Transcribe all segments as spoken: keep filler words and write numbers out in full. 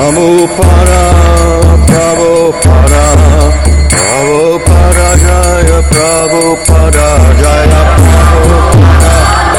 Prabhupada, Prabhupada, Prabhupada Jaya, Prabhupada Jaya, Prabhupada.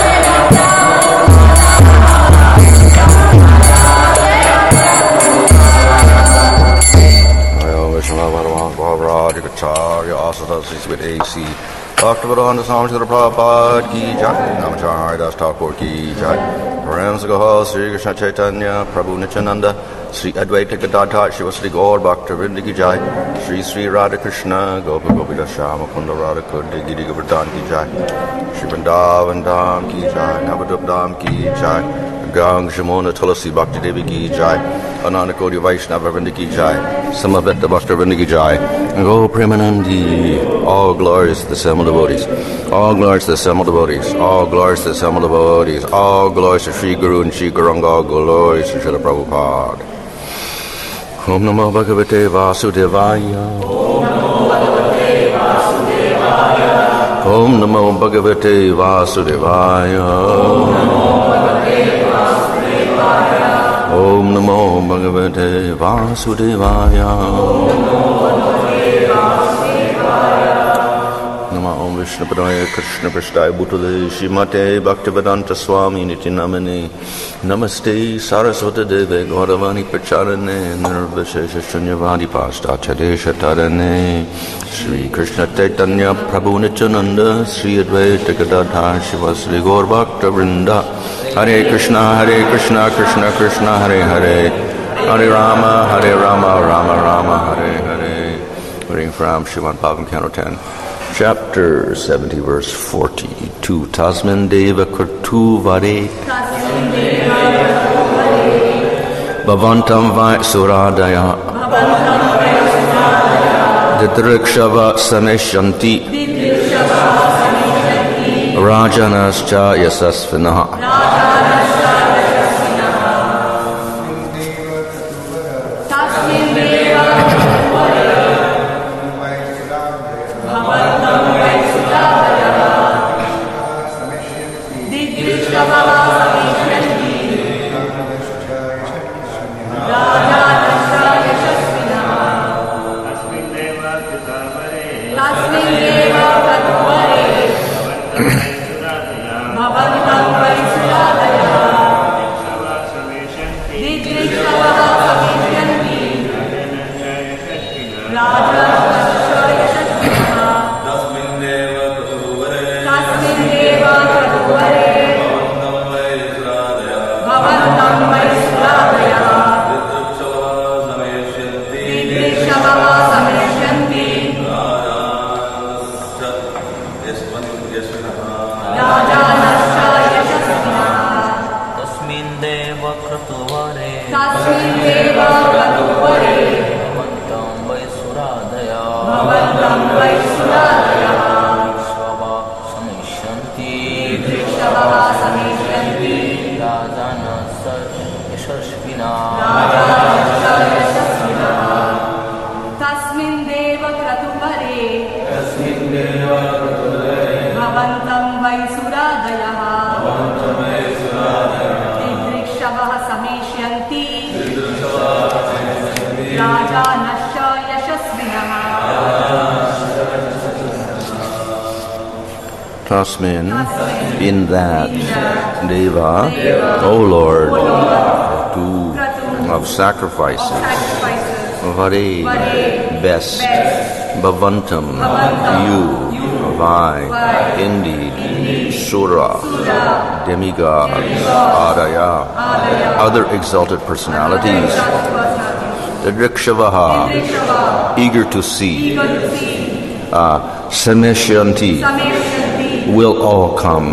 Bhavarajacharya Asadasis with A C. Bhaktivedanta Swami Srila Prabhupada ki jai. Namacharya Das Thakur ki jai. Paramsagaha Sri Krishna Chaitanya Prabhu Nityananda Sri Advaita Gadadhar Shiva Sri Gaur Bhaktivinoda ki jai. Sri Sri Radha Krishna Gopa Gopika Shama Kunda Radha Kunda Giri Govardhan ki jai. Shri Vrindavan Dham ki jai. Navadvip Dham ki jai. Gang Shamona Tulasi Bhakti Devi ki jai. Ananda Kodi Vaishnava Vrinda ki jai. Samaveta Bhakta Vrinda ki jai. And go Premanandi. All glories to the Semal devotees. All glories to the Semal devotees. All glories to the Semal devotees. All glories to Sri Guru and Sri Guranga. All glories to Srila Prabhupada. Om Namo Bhagavate Vasudevaya. Om Namo Bhagavate Vasudevaya. Om Namo Bhagavate Vasudevaya. Nama Om Vishnu Padaya Krishna Prasthaya Bhutale Shrimate Bhaktivedanta Swami Nitinamane Namaste Saraswata Deve Gauravani Pracharane Nirvishesha Shunyavadi Pastacharya Tarane Sri Krishna Chaitanya Prabhu Nityananda Sri Advaita Gadadhar Shiva Sri Gaur Bhakta Vrinda Hare Krishna Hare Krishna Krishna Krishna Hare Hare Hare Rama Hare Rama Rama Rama Hare Hare. Reading from Srimad Bhagavatam Canto ten. Chapter seventy, verse forty-two. Tasmin Deva Kurtu Vare Bhavantam Vai Suradaya Didrikshava Sameshanti Rajanascha Yasasvinaha. Tasmin, in that, Deva, O Lord, Kratu, of sacrifices, Vare, best, Bhavantam, you, Vai, indeed, Sura, demigods, Adaya, other exalted personalities, Didrikshavaha, eager to see, uh, Sameshyanti, will all come,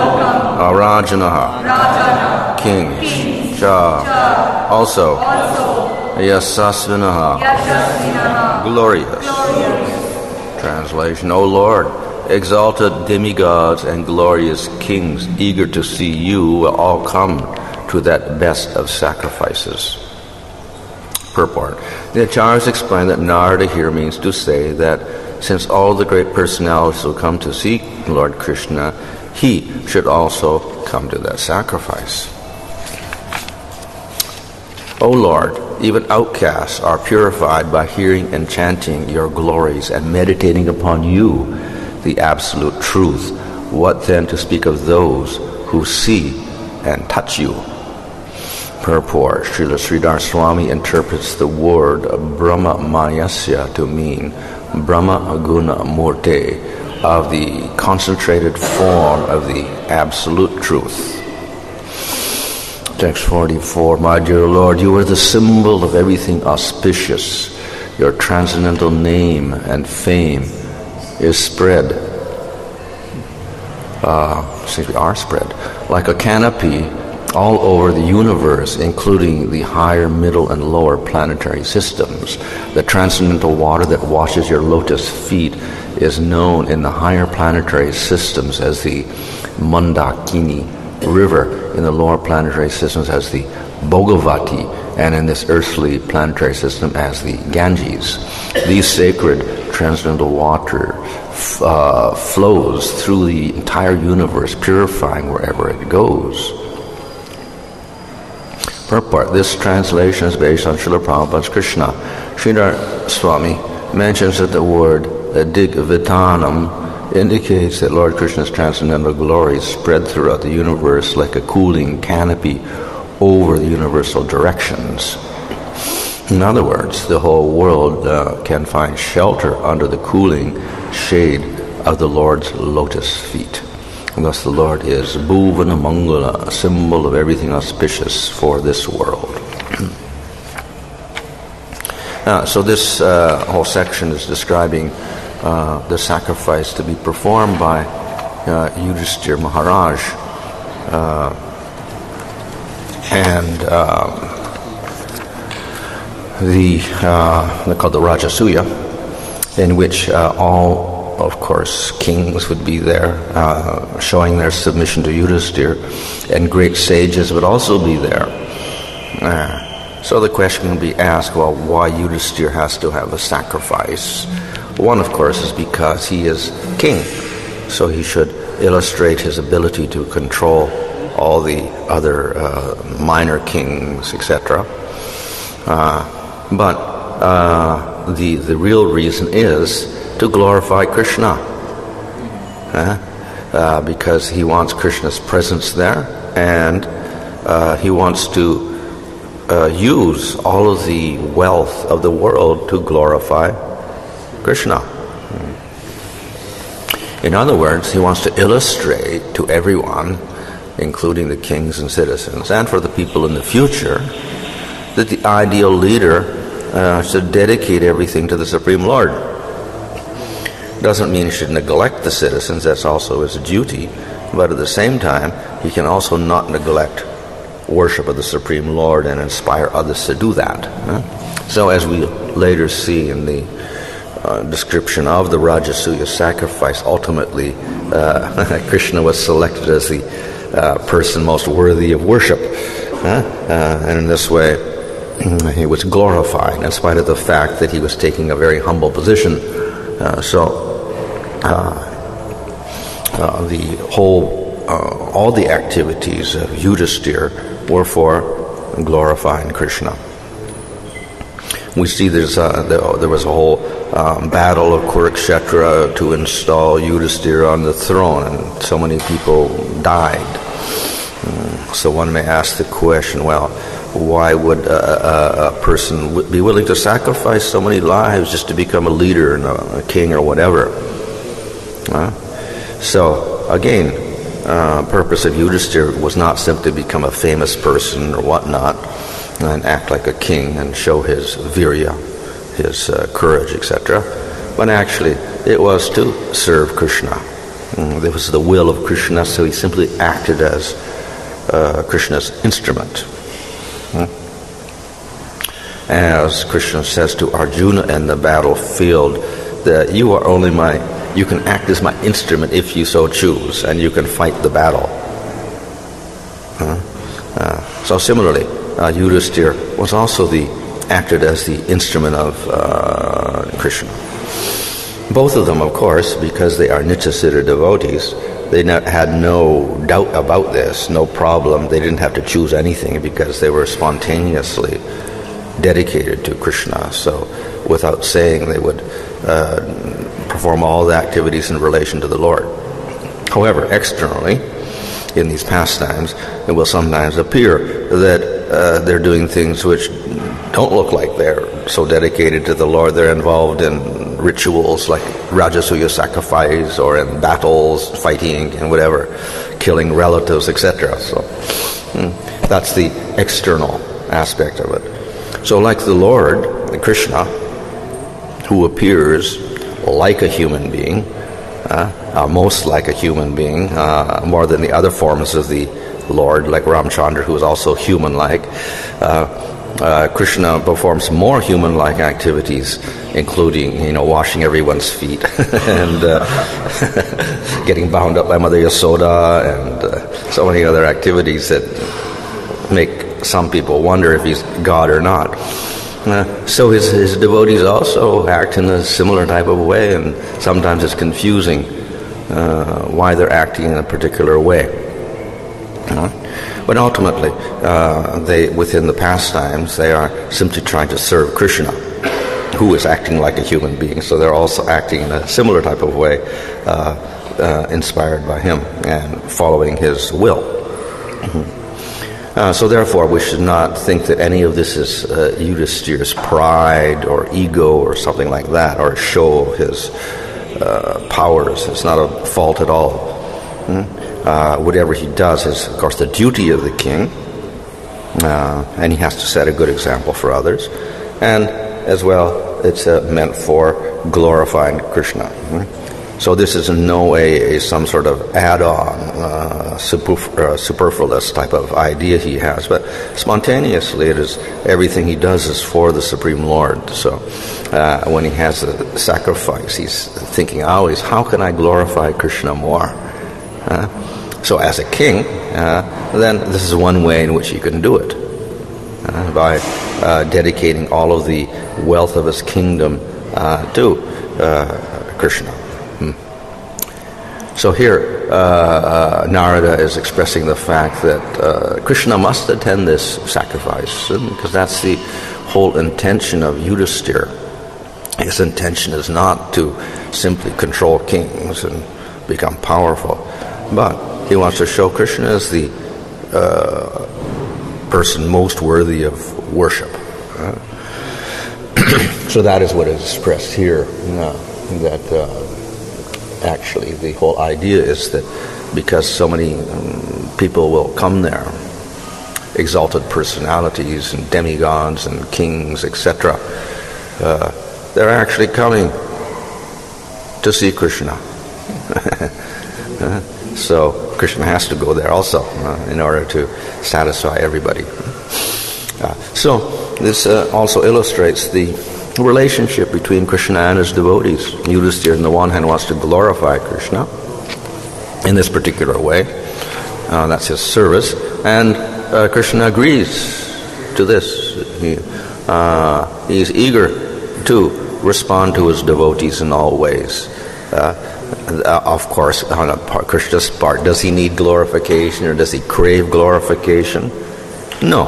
Arajanaha, kings, Cha, also, Yasasvinaha, glorious. Translation, O Lord, exalted demigods and glorious kings, eager to see you, will all come to that best of sacrifices. Purport. The Acharyas explain that Narada here means to say that since all the great personalities will come to see Lord Krishna, he should also come to that sacrifice. O Lord, even outcasts are purified by hearing and chanting your glories and meditating upon you, the absolute truth. What then to speak of those who see and touch you? Purport. Srila Sridhar Swami interprets the word Brahma Mayasya to mean Brahma Guna Murte, of the concentrated form of the absolute truth. Text forty-four. My dear Lord, you are the symbol of everything auspicious. Your transcendental name and fame is spread, uh, since we are spread, like a canopy all over the universe, including the higher, middle, and lower planetary systems. The transcendental water that washes your lotus feet is known in the higher planetary systems as the Mandakini River, in the lower planetary systems as the Bhogavati, and in this earthly planetary system as the Ganges. These sacred transcendental water f- uh, flows through the entire universe, purifying wherever it goes. Purport. This translation is based on Srila Prabhupada's Krishna. Sridhar Swami mentions that the word Digvitanam indicates that Lord Krishna's transcendental glory spread throughout the universe like a cooling canopy over the universal directions. In other words, the whole world uh, can find shelter under the cooling shade of the Lord's lotus feet. And thus the Lord is Bhuvana Mangala, a symbol of everything auspicious for this world. uh, so this uh, whole section is describing uh, the sacrifice to be performed by uh, Yudhishthira Maharaj. Uh, and um, the, uh, they're called the Rajasuya, in which uh, all of course, kings would be there, uh, showing their submission to Yudhishthira, and great sages would also be there. Uh, so the question can be asked, well, why Yudhishthira has to have a sacrifice? One, of course, is because he is king, so he should illustrate his ability to control all the other uh, minor kings, et cetera. Uh, but uh, the the real reason is to glorify Krishna, uh, uh, because he wants Krishna's presence there, and uh, he wants to uh, use all of the wealth of the world to glorify Krishna. In other words, he wants to illustrate to everyone, including the kings and citizens, and for the people in the future, that the ideal leader uh, should dedicate everything to the Supreme Lord. Doesn't mean he should neglect the citizens, that's also his duty, but at the same time, he can also not neglect worship of the Supreme Lord and inspire others to do that. Huh? So as we later see in the uh, description of the Rajasuya sacrifice, ultimately uh, Krishna was selected as the uh, person most worthy of worship. Huh? Uh, and in this way, he was glorified in spite of the fact that he was taking a very humble position. Uh, so Uh, uh, the whole, uh, all the activities of Yudhishthira were for glorifying Krishna. We see there's a, there was a whole um, battle of Kurukshetra to install Yudhishthira on the throne, and so many people died. Um, so one may ask the question, well, why would a, a, a person be willing to sacrifice so many lives just to become a leader and a, a king or whatever? Uh, so, again, uh, purpose of Yudhishthira was not simply become a famous person or whatnot and act like a king and show his virya, his uh, courage, et cetera, but actually it was to serve Krishna. Mm, it was the will of Krishna, so he simply acted as uh, Krishna's instrument. Mm. As Krishna says to Arjuna in the battlefield, that you are only my You can act as my instrument if you so choose, and you can fight the battle. Uh, uh, so similarly, uh, Yudhishthira was also the acted as the instrument of uh, Krishna. Both of them, of course, because they are Nityasiddha devotees, they not, had no doubt about this, no problem. They didn't have to choose anything because they were spontaneously dedicated to Krishna. So without saying, they would uh, perform all the activities in relation to the Lord. However, externally, in these pastimes, it will sometimes appear that uh, they're doing things which don't look like they're so dedicated to the Lord. They're involved in rituals like Rajasuya sacrifice, or in battles, fighting and whatever, killing relatives, et cetera. So hmm, that's the external aspect of it. So like the Lord, Krishna, who appears like a human being, uh, uh, most like a human being, uh, more than the other forms of the Lord, like Ramchandra, who is also human-like, uh, Uh, Krishna performs more human-like activities, including, you know, washing everyone's feet and uh, getting bound up by Mother Yasoda, and uh, so many other activities that make some people wonder if he's God or not. Uh, so his, his devotees also act in a similar type of way, and sometimes it's confusing uh, why they're acting in a particular way. Uh, But ultimately, uh, they, within the pastimes, they are simply trying to serve Krishna, who is acting like a human being. So they're also acting in a similar type of way, uh, uh, inspired by him and following his will. Mm-hmm. Uh, so therefore, we should not think that any of this is uh, Yudhishthira's pride or ego or something like that, or a show of his uh, powers. It's not a fault at all. Mm-hmm. Uh, whatever he does is, of course, the duty of the king, uh, and he has to set a good example for others. And as well, it's uh, meant for glorifying Krishna. Mm-hmm. So this is in no way a, some sort of add-on, uh, super, uh, superfluous type of idea he has, but spontaneously it is, everything he does is for the Supreme Lord. So uh, when he has a sacrifice, he's thinking always, how can I glorify Krishna more? Uh, so as a king, uh, then this is one way in which he can do it, uh, by uh, dedicating all of the wealth of his kingdom uh, to uh, Krishna. Hmm. So here, uh, uh, Narada is expressing the fact that uh, Krishna must attend this sacrifice, because that's the whole intention of Yudhishthira. His intention is not to simply control kings and become powerful, but he wants to show Krishna as the uh, person most worthy of worship. Uh, so that is what is expressed here, uh, that uh, actually the whole idea is that because so many um, people will come there, exalted personalities and demigods and kings, et cetera, uh, they're actually coming to see Krishna. uh, So Krishna has to go there also uh, in order to satisfy everybody. Uh, so this uh, also illustrates the relationship between Krishna and his devotees. Yudhishthira, on the one hand, wants to glorify Krishna in this particular way. Uh, that's his service. And uh, Krishna agrees to this. He, uh, he's eager to respond to his devotees in all ways. Uh, Uh, of course, on a part, Krishna's part, does he need glorification, or does he crave glorification? No.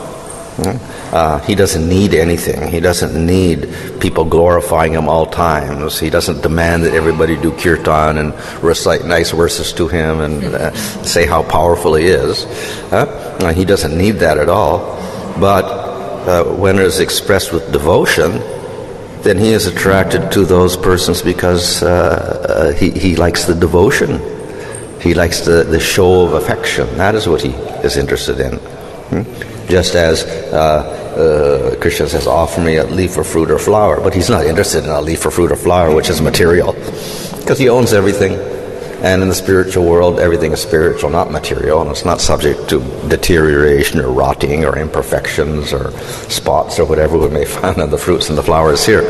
Uh, he doesn't need anything. He doesn't need people glorifying him all times. He doesn't demand that everybody do kirtan and recite nice verses to him and uh, say how powerful he is. Uh, he doesn't need that at all. But uh, when it is expressed with devotion, then he is attracted to those persons because uh, uh, he, he likes the devotion. He likes the, the show of affection. That is what he is interested in. Hmm? Just as uh, uh, Krishna says, offer me a leaf or fruit or flower, but he's not interested in a leaf or fruit or flower, which is material, because he owns everything. And in the spiritual world, everything is spiritual, not material, and it's not subject to deterioration or rotting or imperfections or spots or whatever we may find on the fruits and the flowers here.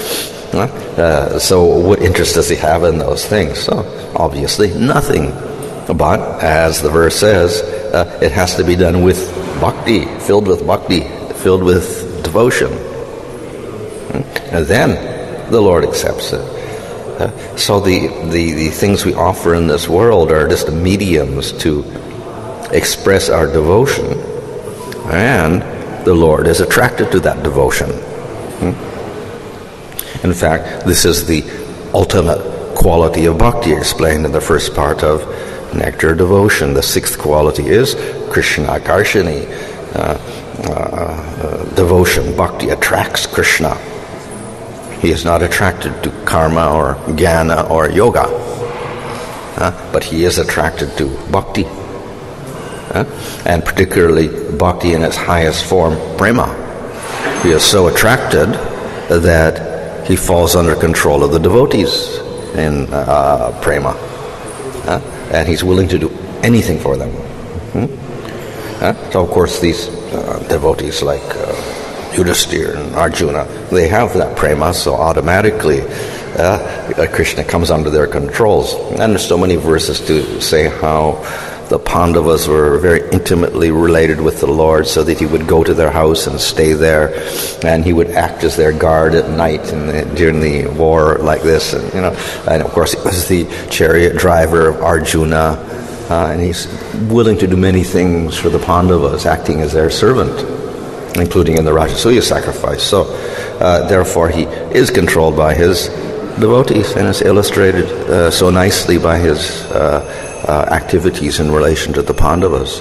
Uh, so what interest does he have in those things? So obviously nothing. But as the verse says, uh, it has to be done with bhakti, filled with bhakti, filled with devotion. And then the Lord accepts it. Uh, so the, the, the things we offer in this world are just mediums to express our devotion, and the Lord is attracted to that devotion. Hmm? In fact, this is the ultimate quality of bhakti explained in the first part of Nectar Devotion. The sixth quality is Krishna Karshini, uh, uh, uh, devotion. Bhakti attracts Krishna. He is not attracted to karma or jnana or yoga, uh, but he is attracted to bhakti, uh, and particularly bhakti in its highest form, prema. He is so attracted that he falls under control of the devotees in uh, prema, uh, and he's willing to do anything for them. Hmm? Uh, so, of course, these uh, devotees like uh, Yudhisthira and Arjuna, they have that prema, so automatically uh, Krishna comes under their controls. And there's so many verses to say how the Pandavas were very intimately related with the Lord, so that he would go to their house and stay there, and he would act as their guard at night and the, during the war like this. And you know, and of course he was the chariot driver of Arjuna, uh, and he's willing to do many things for the Pandavas, acting as their servant, including in the Rajasuya sacrifice. So, uh, therefore, he is controlled by his devotees, and it's illustrated uh, so nicely by his uh, uh, activities in relation to the Pandavas.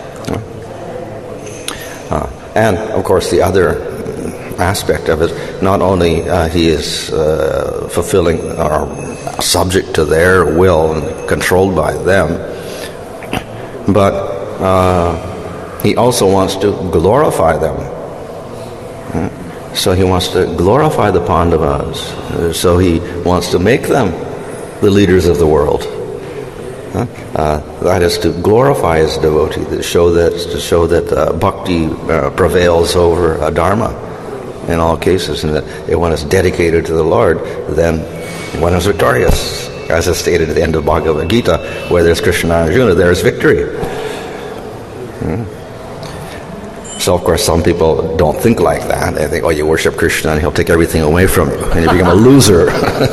Uh, and, of course, the other aspect of it, not only uh, he is uh, fulfilling or subject to their will and controlled by them, but uh, he also wants to glorify them. So he wants to glorify the Pandavas. So he wants to make them the leaders of the world. Uh, that is to glorify his devotee, to show that to show that uh, bhakti uh, prevails over uh, dharma in all cases, and that if one is dedicated to the Lord, then one is victorious. As is stated at the end of Bhagavad Gita, where there's Krishna and Arjuna, there is victory. Hmm. So, of course, some people don't think like that. They think, oh, you worship Krishna and he'll take everything away from you, and you become a loser.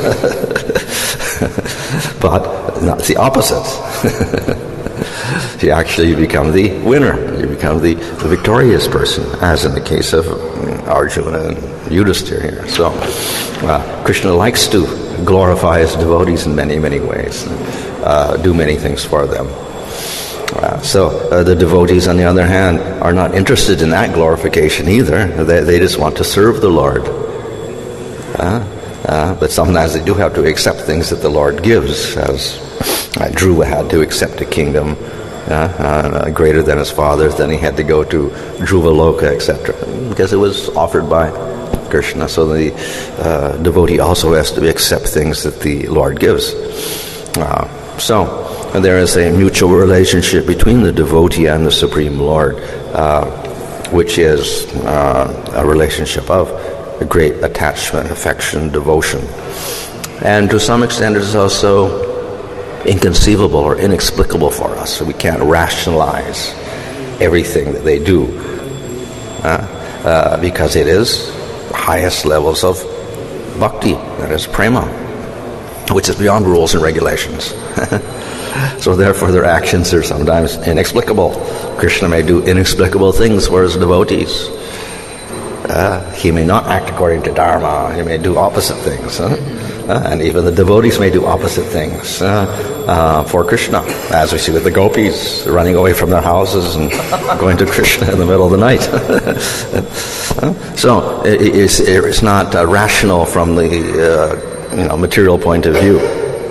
But no, it's the opposite. You actually become the winner. You become the, the victorious person, as in the case of Arjuna and Yudhisthira here. So, uh, Krishna likes to glorify his devotees in many, many ways, and, uh, do many things for them. Uh, so uh, the devotees, on the other hand, are not interested in that glorification either. They, they just want to serve the Lord. Uh, uh, but sometimes they do have to accept things that the Lord gives, as uh, Dhruva had to accept a kingdom uh, uh, greater than his father's. Then he had to go to Dhruva Loka, et cetera, because it was offered by Krishna. So the uh, devotee also has to accept things that the Lord gives. Uh, so... And there is a mutual relationship between the devotee and the Supreme Lord, uh, which is uh, a relationship of a great attachment, affection, devotion. And to some extent it is also inconceivable or inexplicable for us. So we can't rationalize everything that they do, uh, uh, because it is the highest levels of bhakti, that is prema, which is beyond rules and regulations. So therefore their actions are sometimes inexplicable. Krishna may do inexplicable things for his devotees. Uh, he may not act according to dharma. He may do opposite things. Huh? Uh, and even the devotees may do opposite things uh, uh, for Krishna, as we see with the gopis running away from their houses and going to Krishna in the middle of the night. uh, so it, it's, it's not uh, rational from the uh, you know material point of view.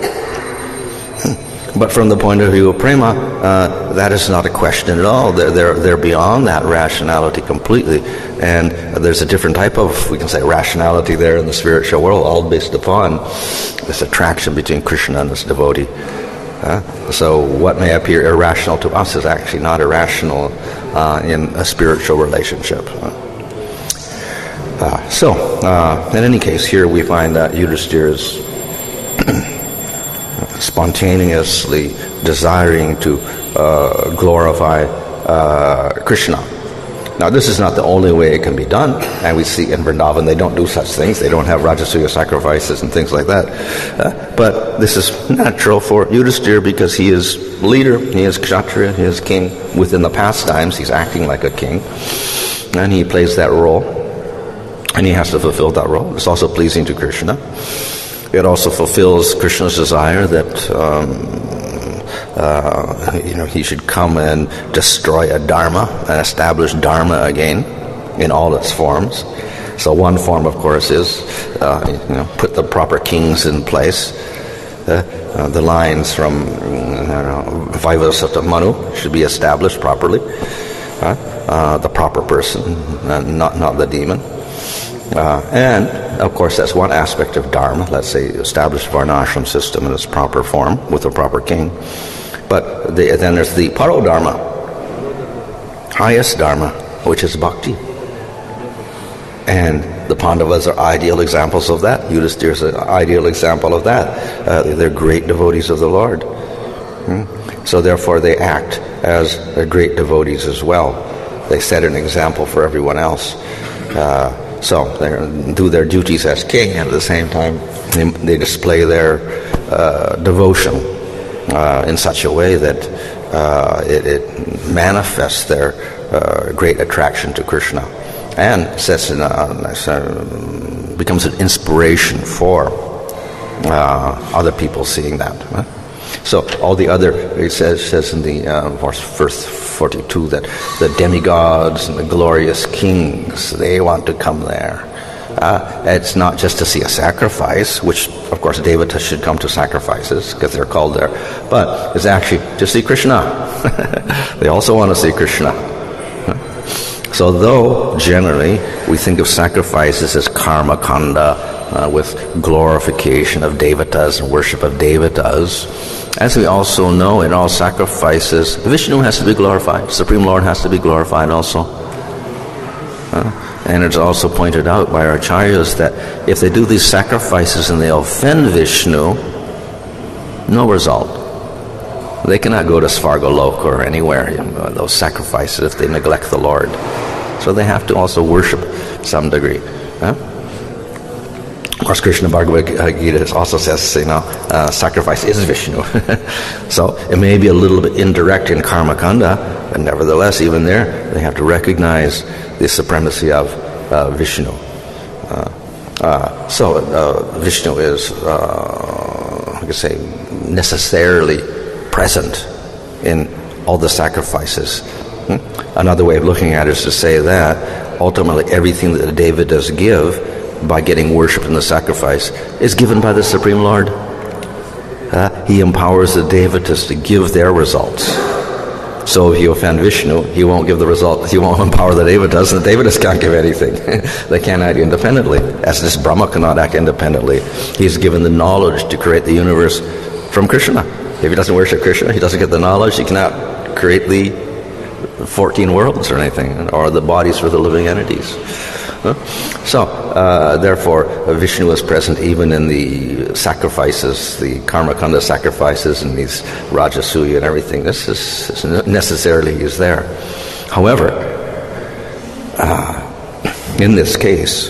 But from the point of view of prema, uh, that is not a question at all. They're, they're, they're beyond that rationality completely. And there's a different type of, we can say, rationality there in the spiritual world, all based upon this attraction between Krishna and his devotee. Uh, so what may appear irrational to us is actually not irrational uh, in a spiritual relationship. Uh, so, uh, in any case, here we find that Yudhisthira is spontaneously desiring to uh, glorify uh, Krishna. Now, this is not the only way it can be done, and we see in Vrindavan they don't do such things. They don't have Rajasuya sacrifices and things like that. Uh, but this is natural for Yudhisthira because he is leader, he is kshatriya, he is king. Within the pastimes, he's acting like a king, and he plays that role, and he has to fulfill that role. It's also pleasing to Krishna. It also fulfills Krishna's desire that um, Uh, you know, he should come and destroy a dharma and establish dharma again in all its forms. So one form, of course, is uh, you know, put the proper kings in place. Uh, uh, the lines from uh, Vaivasata Manu should be established properly. Uh, uh, the proper person, uh, not not the demon. Uh, and, of course, that's one aspect of dharma. Let's say establish varnashram system in its proper form with a proper king. But the, then there's the paro dharma, highest dharma, which is bhakti. And the Pandavas are ideal examples of that. Yudhisthira is an ideal example of that. Uh, they're great devotees of the Lord. Hmm? So therefore they act as great devotees as well. They set an example for everyone else. Uh, so they do their duties as king, and at the same time they, they display their uh, devotion Uh, in such a way that uh, it, it manifests their uh, great attraction to Krishna and sets in a, uh, becomes an inspiration for uh, other people seeing that. Huh? So all the other, it says, says in the uh, verse forty-two that the demigods and the glorious kings, they want to come there. Uh, it's not just to see a sacrifice, which, of course, devatas should come to sacrifices because they're called there, but it's actually to see Krishna. They also want to see Krishna. So though, generally, we think of sacrifices as karma kanda, uh, with glorification of devatas and worship of devatas, as we also know, in all sacrifices, Vishnu has to be glorified. Supreme Lord has to be glorified also. Uh, And it's also pointed out by our acharyas that if they do these sacrifices and they offend Vishnu, no result. They cannot go to Svargaloka or anywhere, you know, those sacrifices, if they neglect the Lord. So they have to also worship some degree. Huh? Of course, Krishna Bhagavad Gita also says, you know, uh, sacrifice is Vishnu. So it may be a little bit indirect in karma kanda, but nevertheless, even there, they have to recognize the supremacy of uh, Vishnu. Uh, uh, so uh, Vishnu is, uh, I could say, necessarily present in all the sacrifices. Hmm? Another way of looking at it is to say that ultimately everything that the devatas give by getting worship in the sacrifice is given by the Supreme Lord. Uh, he empowers the devatas to give their results. So if you offend Vishnu, he won't give the result. He won't empower the devatas, and the devatas can't give anything. They can't act independently. As this Brahma cannot act independently, he's given the knowledge to create the universe from Krishna. If he doesn't worship Krishna, he doesn't get the knowledge, he cannot create the fourteen worlds or anything, or the bodies for the living entities. Huh? So, uh, therefore, Vishnu is present even in the sacrifices, the karma kanda sacrifices, and these Rajasuya and everything. This is, is necessarily is there. However, uh, in this case,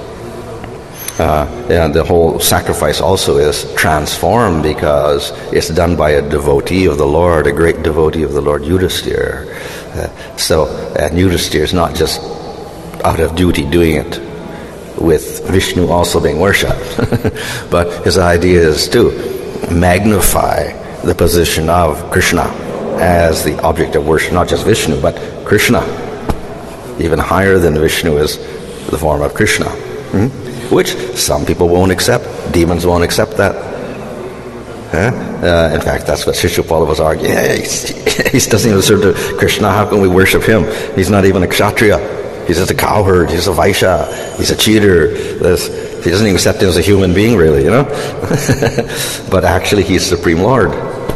uh, and the whole sacrifice also is transformed because it's done by a devotee of the Lord, a great devotee of the Lord, Yudhisthira. Uh, so, and Yudhisthira is not just out of duty doing it with Vishnu also being worshipped. But his idea is to magnify the position of Krishna as the object of worship, not just Vishnu, but Krishna. Even higher than Vishnu is the form of Krishna, hmm? Which some people won't accept. Demons won't accept that. Huh? Uh, in fact, that's what Shishupala was arguing. Yeah, he doesn't even serve to Krishna. How can we worship him? He's not even a kshatriya. He's just a cowherd. He's a vaishya. He's a cheater. This, he doesn't even accept him as a human being, really, you know. But actually, he's Supreme Lord.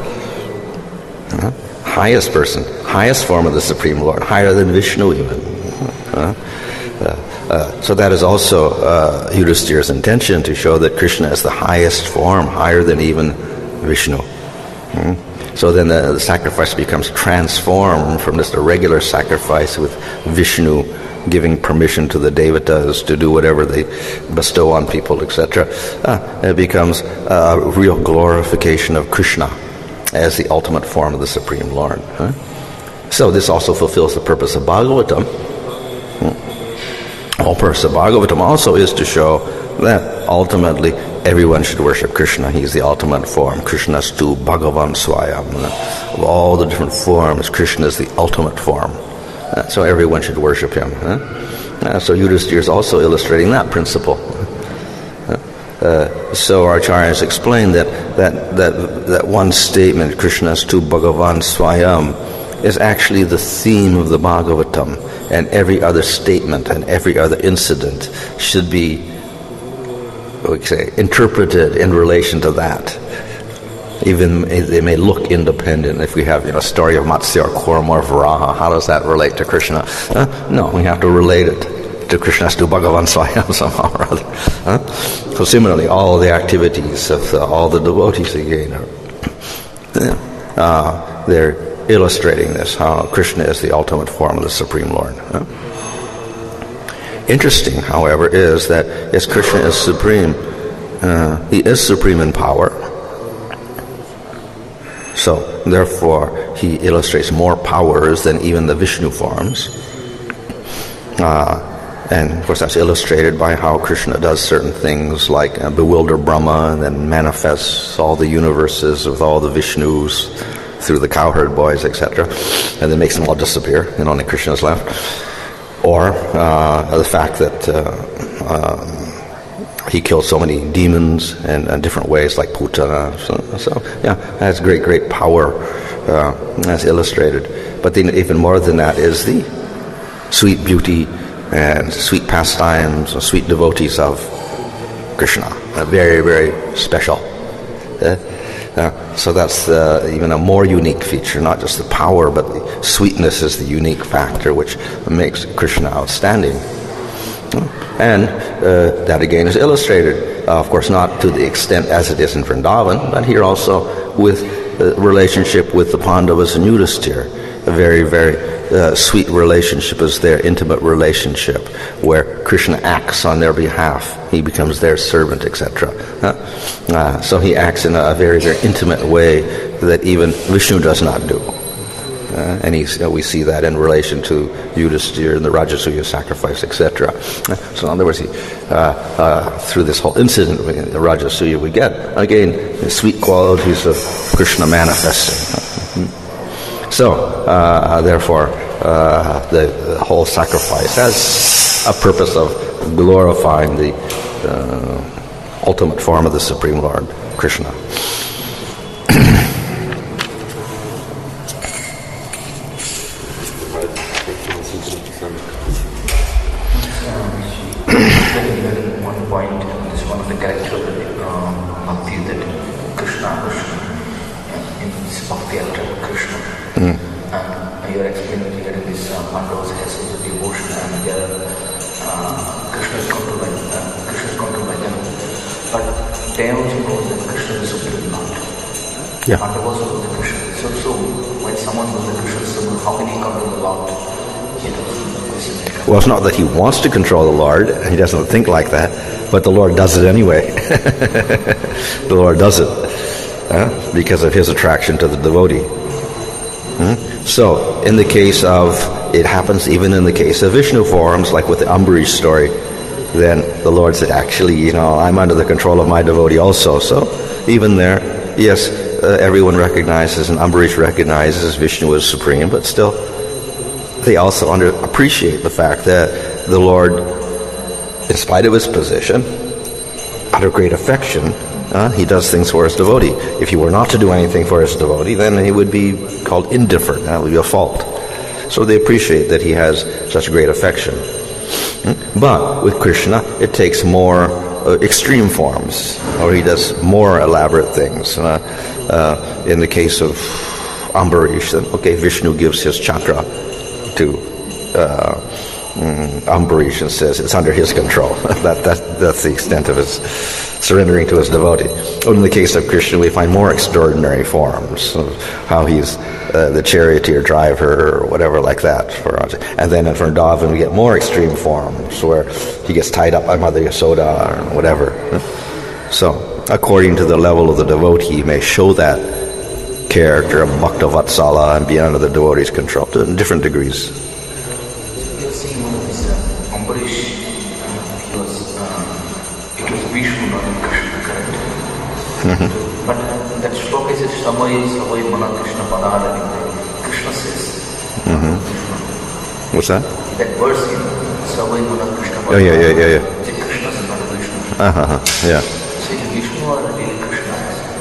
Uh, highest person, highest form of the Supreme Lord, higher than Vishnu even. Uh, uh, uh, so that is also uh, Yudhisthira's intention, to show that Krishna is the highest form, higher than even Vishnu. Hmm? So then the, the sacrifice becomes transformed from just a regular sacrifice with Vishnu giving permission to the devatas to do whatever they bestow on people, et cetera. Uh, it becomes a real glorification of Krishna as the ultimate form of the Supreme Lord. Huh? So this also fulfills the purpose of Bhagavatam. The whole purpose of Bhagavatam also is to show that ultimately everyone should worship Krishna. He's the ultimate form. Krishnastu Bhagavan Swayam. Of all the different forms, Krishna is the ultimate form. Uh, so everyone should worship him. Huh? Uh, so Yudhisthira is also illustrating that principle. Uh, so our acharyas explained that, that that that one statement, Krishnastu Bhagavan Swayam, is actually the theme of the Bhagavatam, and every other statement and every other incident should be, we say, interpreted in relation to that. Even they may look independent. If we have, you know, a story of Matsya or Kurma or Varaha, how does that relate to Krishna? Uh, no, we have to relate it to Krishnastu Bhagavan Swayam somehow or other. Uh? So similarly, all the activities of uh, all the devotees again are uh, they're illustrating this, how Krishna is the ultimate form of the Supreme Lord. Uh? Interesting, however, is that as Krishna is supreme, uh, he is supreme in power. So, therefore, he illustrates more powers than even the Vishnu forms. Uh, and, of course, that's illustrated by how Krishna does certain things like uh, bewilder Brahma and then manifests all the universes with all the Vishnus through the cowherd boys, et cetera, and then makes them all disappear, and only Krishna is left. Or uh, the fact that uh, um, he killed so many demons in, in different ways, like Putana. So, so yeah, has great, great power, uh, as illustrated. But then even more than that is the sweet beauty and sweet pastimes and sweet devotees of Krishna. Uh, very, very special. Uh, uh, so that's uh, even a more unique feature, not just the power, but the sweetness is the unique factor which makes Krishna outstanding. And uh, that again is illustrated, uh, of course, not to the extent as it is in Vrindavan, but here also with the relationship with the Pandavas and Yudhisthira. A very, very uh, sweet relationship is their intimate relationship, where Krishna acts on their behalf. He becomes their servant, et cetera. Uh, uh, so he acts in a very, very intimate way that even Vishnu does not do. Uh, and he's, uh, we see that in relation to Yudhisthira and the Rajasuya sacrifice, et cetera. Uh, so in other words, he, uh, uh, through this whole incident, the Rajasuya, we get, again, the sweet qualities of Krishna manifesting. Uh, so, uh, therefore, uh, the, the whole sacrifice has a purpose of glorifying the uh, ultimate form of the Supreme Lord, Krishna. Yeah. So, so when someone knows the Krishna symbol, how can he control the Lord? You know, well, it's not that he wants to control the Lord, he doesn't think like that, but the Lord does it anyway. The Lord does it uh, because of his attraction to the devotee. Hmm? So, in the case of, it happens even in the case of Vishnu forms, like with the Ambarish story, then the Lord said, actually, you know, I'm under the control of my devotee also. So, even there, yes, uh, everyone recognizes and Ambarish recognizes Vishnu as supreme, but still, they also under, appreciate the fact that the Lord, in spite of his position, out of great affection, uh, he does things for his devotee. If he were not to do anything for his devotee, then he would be called indifferent. That would be a fault. So they appreciate that he has such great affection. But with Krishna, it takes more uh, extreme forms, or he does more elaborate things. Uh, uh, in the case of Ambarish, then, okay, Vishnu gives his chakra to uh, mm, Ambarish and says it's under his control. that, that That's the extent of his surrendering to his devotee. But in the case of Krishna, we find more extraordinary forms of how he's uh, the charioteer driver or whatever like that. For And then in Vrindavan, we get more extreme forms where he gets tied up by Mother Yasoda or whatever. So, according to the level of the devotee, he may show that character of Bhakta Vatsala and be under the devotee's control to different degrees. You're seeing one of this uh, Ambarish, uh, he was, uh, it was Vishnu, not Krishna, correct? Mm-hmm. But uh, that shloka is Samay Savay Mana Krishna Padadani. Krishna says. Mm-hmm. What's that? That verse in Savay Mana Krishna Padadani. Oh, yeah, yeah, yeah, yeah. Krishna is not Vishnu. Uh-huh, yeah. So is Vishnu or really Krishna?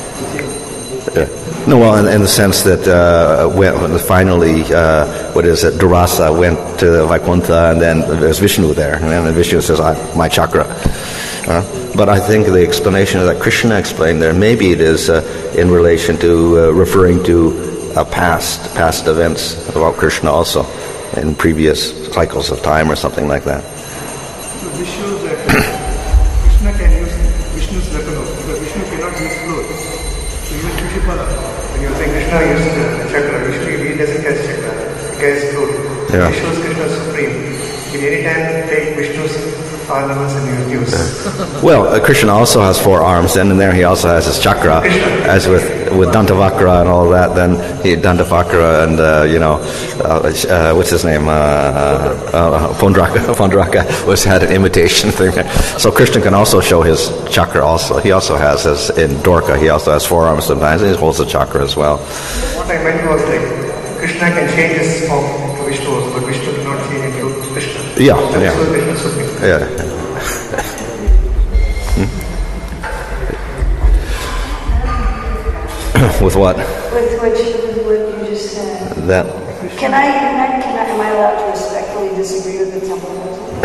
Yeah. No, well, in, in the sense that uh, when, when finally, uh, what is it, Durasa went to Vaikuntha, and then there's Vishnu there, and then Vishnu says, I, my chakra. Uh, but I think the explanation that Krishna explained there, maybe it is uh, in relation to uh, referring to uh, past past events about Krishna also, in previous cycles of time or something like that. So this shows that Krishna can use Vishnu's Lakano, because Vishnu cannot use clothes. So even Shishupala, when you're saying Krishna uses the chakra, Vishnu he doesn't catch chakra, he carries clothes. Yeah. It shows Krishna supreme. You can anytime take Vishnu's ornaments and use. Yeah. Well, uh, Krishna also has four arms, and in there he also has his chakra, as with with Dantavakra and all that. Then he Dantavakra and uh, you know, uh, uh, what's his name? Uh, uh, Pondraka. Pondraka was had an imitation thing. So Krishna can also show his chakra. Also, he also has his in Dwarka. He also has four arms sometimes, and he holds the chakra as well. What I meant was like Krishna can change his form to Vishnu, but Vishnu cannot change into Krishna. Yeah, so yeah, so Krishna is supreme. yeah. hmm? With what? With what you, with what you just said. That. Can I, can I, can I, am I allowed to respectfully disagree with the temple president?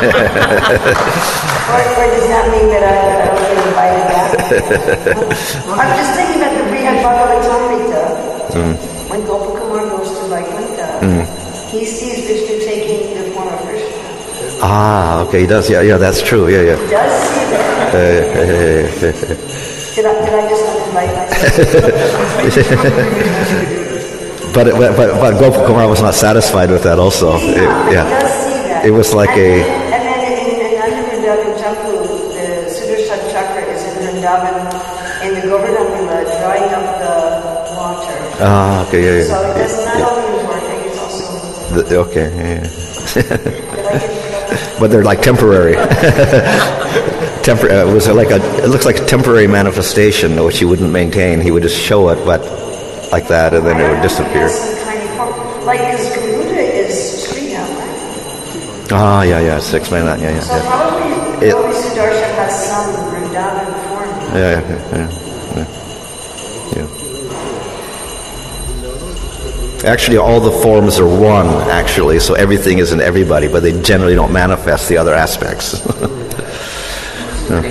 or, or does that mean that I, that I will get invited back? I'm just thinking about the Brihad Bhagavatamrita. Mm. When Gopakumar goes to Vaikuntha, mm. he sees Vishnu taking the form of Krishna. Ah, okay, he does. Yeah, yeah, that's true. Yeah, yeah. He does see that. Uh, uh, uh, uh, Did I, did I just not invite myself? but, it, but but Gopakumar was not satisfied with that. Also, He's it, not, yeah, he does see that. it was like and a. Then, and then in, in under Vrindavan temple, the Sudarshan chakra is in Vrindavan in the Govardhan Lila, drawing up the water. Ah, okay, yeah, yeah. So it does not yeah. only working; it's also. The, okay, yeah. But they're like temporary. Tempor- uh, it was like a. It looks like a temporary manifestation which he wouldn't maintain. He would just show it, but like that, and then it would disappear. Kind of, like because Garuda is Sri now, right? Ah, yeah, yeah, six man, yeah, yeah, So yeah. probably, It- probably Sudarshan has some Vrindavan form. Yeah, yeah, yeah, yeah, yeah. Actually, all the forms are one. Actually, so everything is in everybody, but they generally don't manifest the other aspects. Like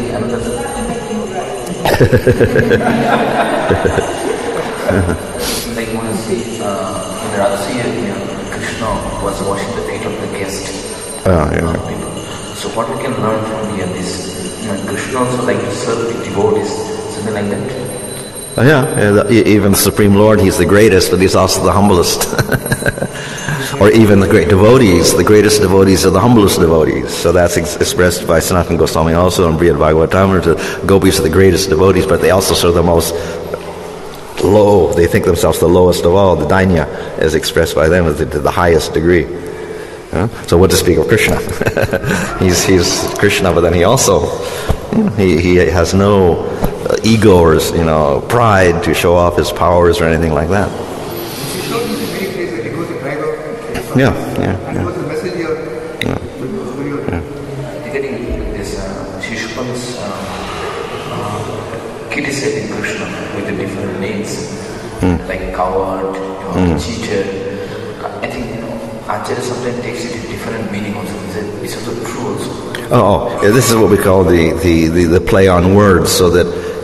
one see uh, in Radhasiya, you know, Krishna was washing the feet of the guest. Oh, yeah. uh, people. So what we can learn from here is, you know, Krishna also like to serve the devotees, something like that. Oh, yeah, yeah the, e- even the Supreme Lord, he's the greatest, but he's also the humblest. Or even the great devotees, the greatest devotees are the humblest devotees. So that's ex- expressed by Sanatana Goswami also in Brihad Bhagavatam. The gopis are the greatest devotees, but they also serve the most low. They think themselves the lowest of all. The Dainya is expressed by them as the, to the highest degree. Huh? So what to speak of Krishna? he's he's Krishna, but then he also you know, he he has no uh, ego or you know pride to show off his powers or anything like that. He shows this in many places. He goes to drive out. Yeah, yeah, And yeah. what's the message here? Yeah. Regarding this uh, Shishupal's uh, uh, criticizing Krishna with the different names, Mm. like coward, you know, Mm. cheater. I think, you know, Acharya sometimes takes it in different meaning also. Is it, it's also true also. Oh, oh, yeah, this is what we call the, the, the, the play on words, so that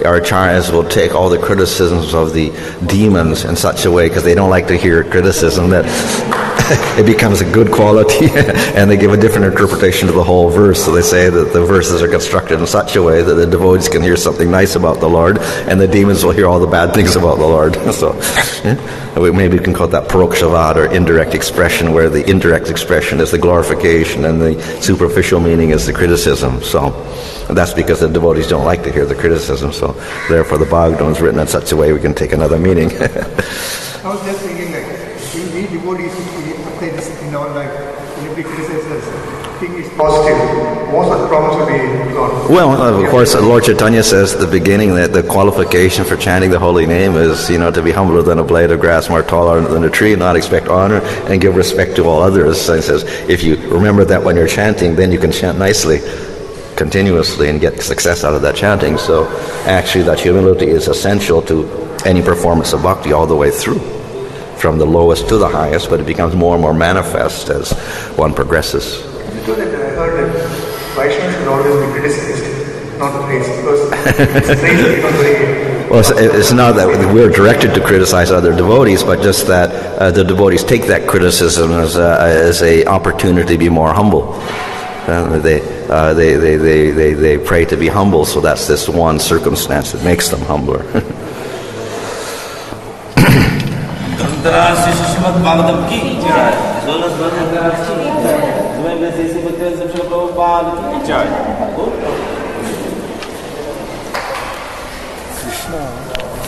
our acharyas will take all the criticisms of the demons in such a way, because they don't like to hear criticism, that it becomes a good quality, and they give a different interpretation to the whole verse. So they say that the verses are constructed in such a way that the devotees can hear something nice about the Lord, and the demons will hear all the bad things about the Lord. So yeah, maybe we can call that parokshavad, or indirect expression, where the indirect expression is the glorification and the superficial meaning is the criticism. So that's because the devotees don't like to hear the criticism. So therefore the Bhagavatam is written in such a way we can take another meaning. I was just thinking, like, we devotees, we apply this in our life. Whenever we criticize us, think it's positive. Most of the problems will be gone. Well, of course, Lord Chaitanya says at the beginning that the qualification for chanting the holy name is, you know, to be humbler than a blade of grass, more taller than a tree, not expect honor, and give respect to all others. So he says, if you remember that when you're chanting, then you can chant nicely, continuously, and get success out of that chanting. So actually that humility is essential to any performance of bhakti all the way through, from the lowest to the highest, but it becomes more and more manifest as one progresses. You told that I heard that Vaishnavas should always be criticized, not praised, because it's praised is not very... Well, it's, it's not that we're directed to criticize other devotees, but just that uh, the devotees take that criticism as a, as a opportunity to be more humble. Uh, they, uh, they, they, they, they, they pray to be humble, so that's this one circumstance that makes them humbler. Srimad Bhagavatam ki jai. Zolas Bhagavatam ki jai. Zoe Blessed Bhakti Srila Prabhupada ki jai. Krishna.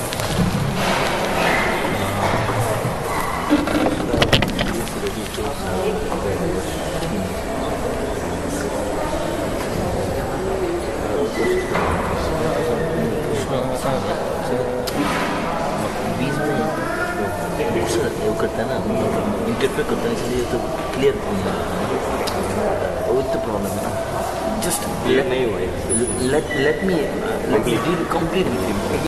करता है ना, interpret करता है, इसलिए तो clear वो तो problem है ना. Just let let me let me deal complete with him.